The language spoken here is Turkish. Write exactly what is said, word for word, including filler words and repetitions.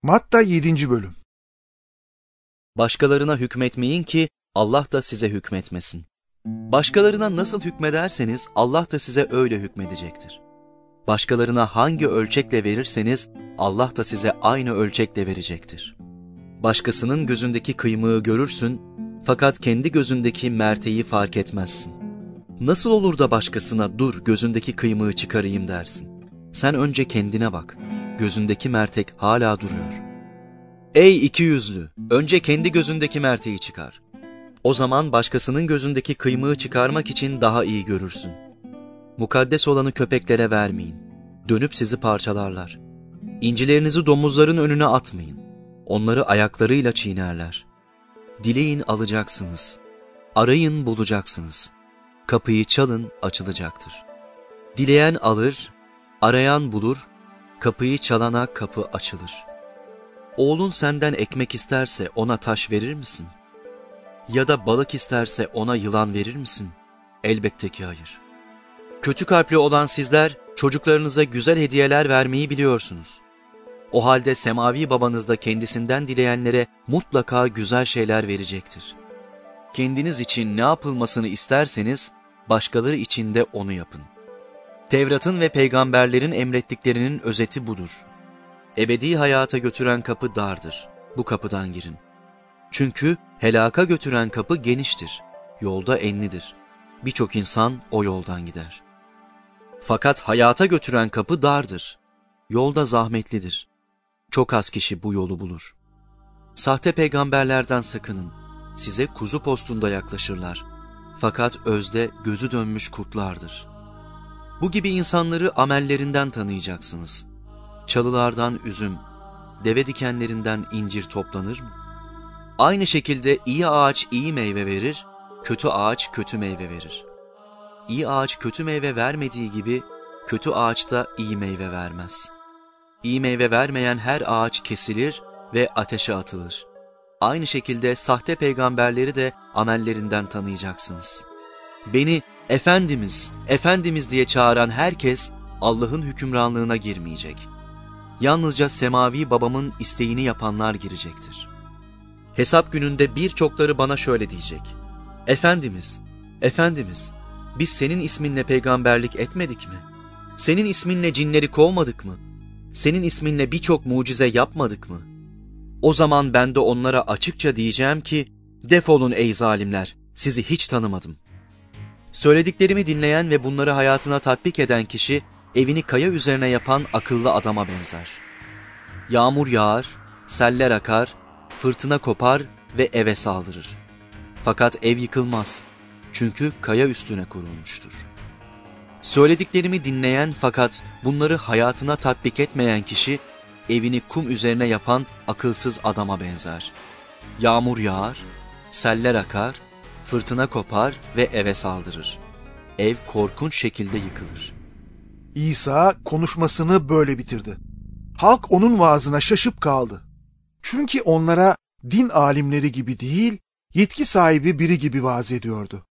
Matta yedinci bölüm. Başkalarına hükmetmeyin ki Allah da size hükmetmesin. Başkalarına nasıl hükmederseniz Allah da size öyle hükmedecektir. Başkalarına hangi ölçekle verirseniz Allah da size aynı ölçekle verecektir. Başkasının gözündeki kıymığı görürsün fakat kendi gözündeki merteği fark etmezsin. Nasıl olur da başkasına dur gözündeki kıymığı çıkarayım dersin? Sen önce kendine bak. Gözündeki mertek hala duruyor. Ey ikiyüzlü! Önce kendi gözündeki merteği çıkar. O zaman başkasının gözündeki kıymığı çıkarmak için daha iyi görürsün. Mukaddes olanı köpeklere vermeyin. Dönüp sizi parçalarlar. İncilerinizi domuzların önüne atmayın. Onları ayaklarıyla çiğnerler. Dileyin alacaksınız. Arayın bulacaksınız. Kapıyı çalın açılacaktır. Dileyen alır, arayan bulur, kapıyı çalana kapı açılır. Oğlun senden ekmek isterse ona taş verir misin? Ya da balık isterse ona yılan verir misin? Elbette ki hayır. Kötü kalpli olan sizler çocuklarınıza güzel hediyeler vermeyi biliyorsunuz. O halde semavi babanız da kendisinden dileyenlere mutlaka güzel şeyler verecektir. Kendiniz için ne yapılmasını isterseniz başkaları için de onu yapın. Tevrat'ın ve peygamberlerin emrettiklerinin özeti budur. Ebedi hayata götüren kapı dardır. Bu kapıdan girin. Çünkü helaka götüren kapı geniştir. Yolda enlidir. Birçok insan o yoldan gider. Fakat hayata götüren kapı dardır. Yolda zahmetlidir. Çok az kişi bu yolu bulur. Sahte peygamberlerden sakının. Size kuzu postunda yaklaşırlar. Fakat özde gözü dönmüş kurtlardır. Bu gibi insanları amellerinden tanıyacaksınız. Çalılardan üzüm, deve dikenlerinden incir toplanır mı? Aynı şekilde iyi ağaç iyi meyve verir, kötü ağaç kötü meyve verir. İyi ağaç kötü meyve vermediği gibi, kötü ağaç da iyi meyve vermez. İyi meyve vermeyen her ağaç kesilir ve ateşe atılır. Aynı şekilde sahte peygamberleri de amellerinden tanıyacaksınız. Beni Efendimiz, Efendimiz diye çağıran herkes Allah'ın hükümranlığına girmeyecek. Yalnızca semavi babamın isteğini yapanlar girecektir. Hesap gününde birçokları bana şöyle diyecek. Efendimiz, Efendimiz, biz senin isminle peygamberlik etmedik mi? Senin isminle cinleri kovmadık mı? Senin isminle birçok mucize yapmadık mı? O zaman ben de onlara açıkça diyeceğim ki, defolun ey zalimler, sizi hiç tanımadım. Söylediklerimi dinleyen ve bunları hayatına tatbik eden kişi, evini kaya üzerine yapan akıllı adama benzer. Yağmur yağar, seller akar, fırtına kopar ve eve saldırır. Fakat ev yıkılmaz, çünkü kaya üstüne kurulmuştur. Söylediklerimi dinleyen fakat bunları hayatına tatbik etmeyen kişi, evini kum üzerine yapan akılsız adama benzer. Yağmur yağar, seller akar, fırtına kopar ve eve saldırır. Ev korkunç şekilde yıkılır. İsa konuşmasını böyle bitirdi. Halk onun vaazına şaşıp kaldı. Çünkü onlara din alimleri gibi değil, yetki sahibi biri gibi vaaz ediyordu.